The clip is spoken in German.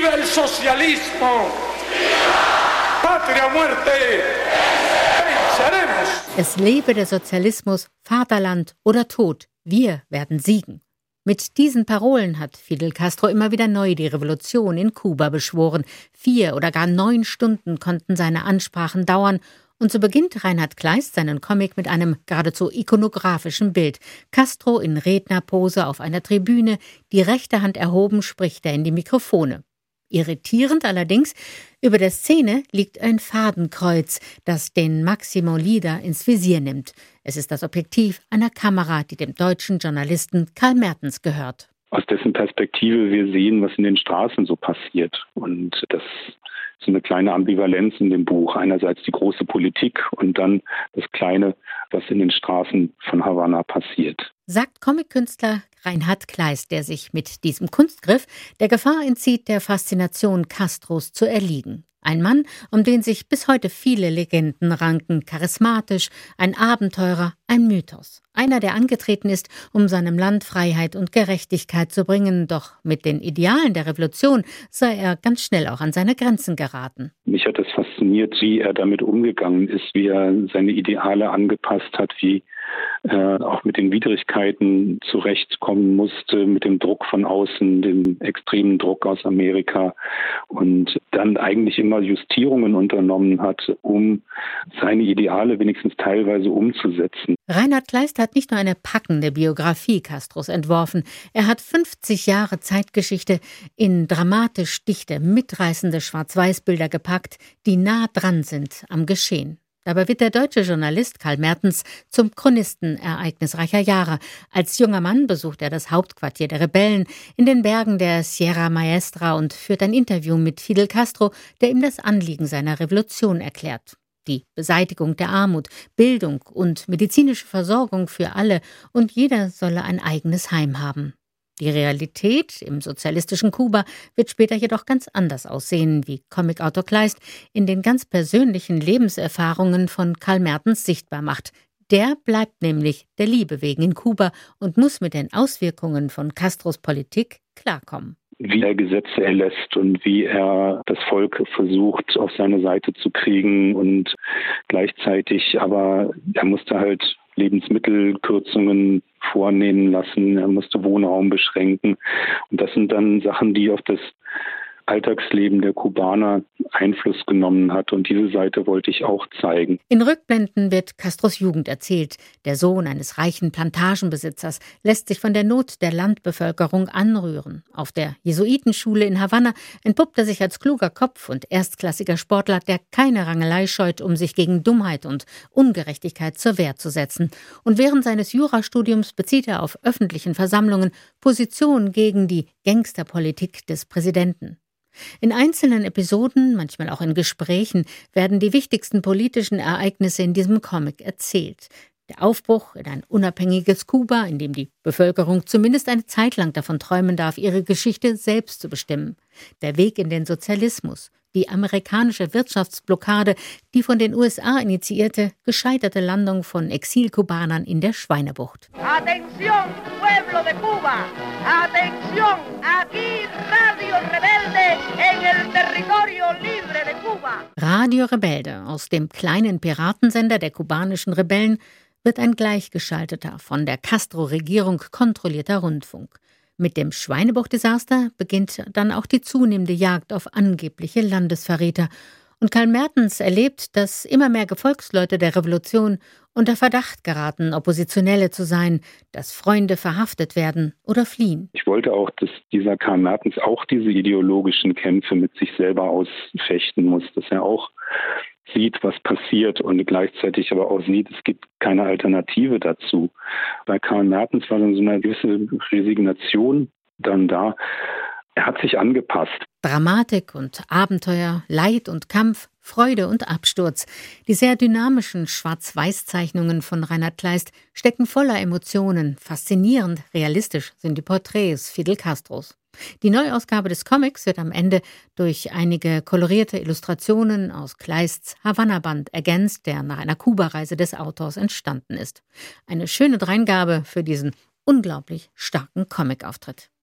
Viva el socialismo! Patria muerte! Venceremos! Es lebe der Sozialismus, Vaterland oder Tod. Wir werden siegen. Mit diesen Parolen hat Fidel Castro immer wieder neu die Revolution in Kuba beschworen. 4 oder gar 9 Stunden konnten seine Ansprachen dauern. Und so beginnt Reinhard Kleist seinen Comic mit einem geradezu ikonografischen Bild. Castro in Rednerpose auf einer Tribüne, die rechte Hand erhoben, spricht er in die Mikrofone. Irritierend allerdings, über der Szene liegt ein Fadenkreuz, das den Maximo Lieder ins Visier nimmt. Es ist das Objektiv einer Kamera, die dem deutschen Journalisten Karl Mertens gehört. Aus dessen Perspektive wir sehen, was in den Straßen so passiert. Und das ist eine kleine Ambivalenz in dem Buch. Einerseits die große Politik und dann das Kleine, was in den Straßen von Havanna passiert. Sagt Comic-Künstler Reinhard Kleist, der sich mit diesem Kunstgriff der Gefahr entzieht, der Faszination Castros zu erliegen. Ein Mann, um den sich bis heute viele Legenden ranken, charismatisch, ein Abenteurer, ein Mythos. Einer, der angetreten ist, um seinem Land Freiheit und Gerechtigkeit zu bringen, doch mit den Idealen der Revolution sei er ganz schnell auch an seine Grenzen geraten. Mich hat es fasziniert, wie er damit umgegangen ist, wie er seine Ideale angepasst hat, wie auch mit den Widrigkeiten zurechtkommen musste, mit dem Druck von außen, dem extremen Druck aus Amerika und dann eigentlich immer Justierungen unternommen hat, um seine Ideale wenigstens teilweise umzusetzen. Reinhard Kleist hat nicht nur eine packende Biografie Castros entworfen, er hat 50 Jahre Zeitgeschichte in dramatisch dichte, mitreißende Schwarz-Weiß-Bilder gepackt, die nah dran sind am Geschehen. Dabei wird der deutsche Journalist Karl Mertens zum Chronisten ereignisreicher Jahre. Als junger Mann besucht er das Hauptquartier der Rebellen in den Bergen der Sierra Maestra und führt ein Interview mit Fidel Castro, der ihm das Anliegen seiner Revolution erklärt. Die Beseitigung der Armut, Bildung und medizinische Versorgung für alle und jeder solle ein eigenes Heim haben. Die Realität im sozialistischen Kuba wird später jedoch ganz anders aussehen, wie Comicautor Kleist in den ganz persönlichen Lebenserfahrungen von Karl Mertens sichtbar macht. Der bleibt nämlich der Liebe wegen in Kuba und muss mit den Auswirkungen von Castros Politik klarkommen. Wie er Gesetze erlässt und wie er das Volk versucht, auf seine Seite zu kriegen und gleichzeitig, aber er musste halt Lebensmittelkürzungen vornehmen lassen, er musste Wohnraum beschränken. Und das sind dann Sachen, die auf das Alltagsleben der Kubaner Einfluss genommen hat. Und diese Seite wollte ich auch zeigen. In Rückblenden wird Castros Jugend erzählt. Der Sohn eines reichen Plantagenbesitzers lässt sich von der Not der Landbevölkerung anrühren. Auf der Jesuitenschule in Havanna entpuppt er sich als kluger Kopf und erstklassiger Sportler, der keine Rangelei scheut, um sich gegen Dummheit und Ungerechtigkeit zur Wehr zu setzen. Und während seines Jurastudiums bezieht er auf öffentlichen Versammlungen Position gegen die Gangsterpolitik des Präsidenten. In einzelnen Episoden, manchmal auch in Gesprächen, werden die wichtigsten politischen Ereignisse in diesem Comic erzählt. Der Aufbruch in ein unabhängiges Kuba, in dem die Bevölkerung zumindest eine Zeit lang davon träumen darf, ihre Geschichte selbst zu bestimmen. Der Weg in den Sozialismus, die amerikanische Wirtschaftsblockade, die von den USA initiierte, gescheiterte Landung von Exilkubanern in der Schweinebucht. Atención, pueblo de Cuba! Atención, aquí Radio Rebelde en el territorio libre de Cuba! Radio Rebelde, aus dem kleinen Piratensender der kubanischen Rebellen, wird ein gleichgeschalteter, von der Castro-Regierung kontrollierter Rundfunk. Mit dem Schweinebucht-Desaster beginnt dann auch die zunehmende Jagd auf angebliche Landesverräter. Und Karl Mertens erlebt, dass immer mehr Gefolgsleute der Revolution unter Verdacht geraten, Oppositionelle zu sein, dass Freunde verhaftet werden oder fliehen. Ich wollte auch, dass dieser Karl Mertens auch diese ideologischen Kämpfe mit sich selber ausfechten muss, dass er auch sieht, was passiert und gleichzeitig aber auch sieht, es gibt keine Alternative dazu. Bei Karl Mertens war dann so eine gewisse Resignation dann da. Er hat sich angepasst. Dramatik und Abenteuer, Leid und Kampf, Freude und Absturz. Die sehr dynamischen Schwarz-Weiß-Zeichnungen von Reinhard Kleist stecken voller Emotionen. Faszinierend realistisch sind die Porträts Fidel Castros. Die Neuausgabe des Comics wird am Ende durch einige kolorierte Illustrationen aus Kleists Havanna-Band ergänzt, der nach einer Kuba-Reise des Autors entstanden ist. Eine schöne Dreingabe für diesen unglaublich starken Comic-Auftritt.